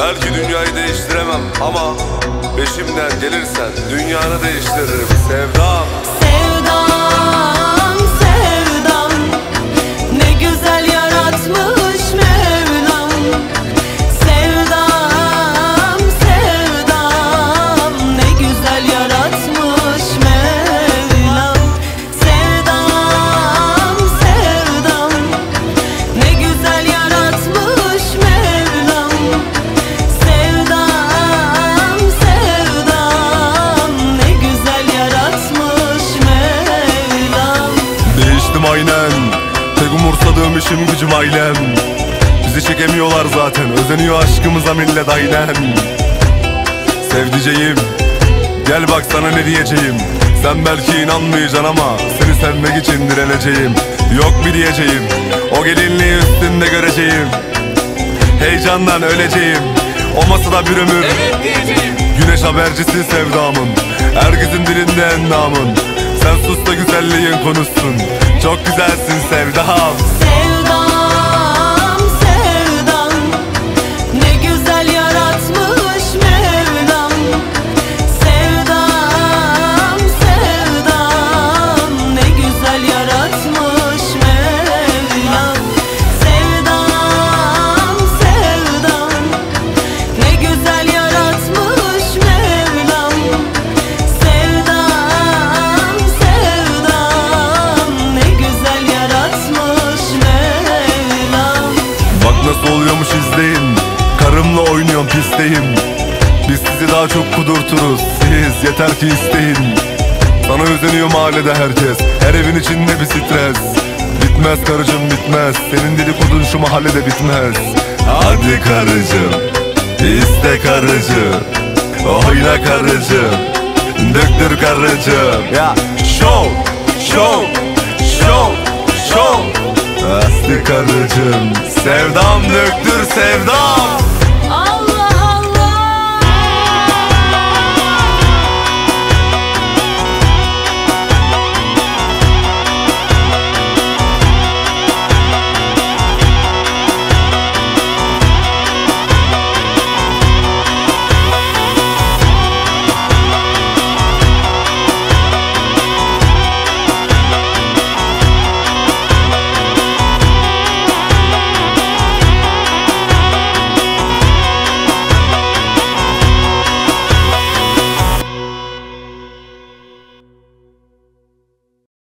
Belki dünyayı değiştiremem ama peşimden gelirsen dünyanı değiştiririm sevdam. Sevdam, sevdam, ne güzel yaratmış Mevlam. Sevdam, sevdam, ne güzel yaratmış Mevlam. Sevdam, sevdam, ne güzel yaratmış Mevlam. Sevdam, sevdam, ne güzel yaratmış Mevlam. Değiştim aynen, tek umursadığım işim gücüm ailem. Bizi çekemiyorlar zaten, özeniyor aşkımıza millet aynen. Sevdiceğim, gel bak sana ne diyeceğim. Sen belki inanmayacaksın ama seni sevmek için direneceğim. Yok bir diyeceğim, o gelinliği üstünde göreceğim. Heyecandan öleceğim, o masada bir ömür. Evet diyeceğim. Güneş habercisi sevdamın, herkesin dilinde endamın. Sen sus da güzelliğin konuşsun, çok güzelsin sevdam. Sevdam, sevdam, ne güzel yaratmış Mevlam. Sevdam, sevdam, ne güzel yaratmış Mevlam. Sevdam, sevdam, ne güzel yaratmış Mevlam. Sevdam, sevdam, ne güzel yaratmış Mevlam. Bak nasıl oluyormuş izleyin, karımla oynuyorum pisteyim. Biz sizi daha çok kudurturuz, siz yeter ki isteyin. Sana özeniyor mahallede herkes, her evin içinde bir stres. Bitmez karıcığım bitmez, senin dedikodun şu mahallede bitmez. Hadi karıcığım, iste karıcığım, oyna karıcığım, döktür karıcığım. Ya show, show, show, show. Aslı karıcığım, sevdam döktür sevdam.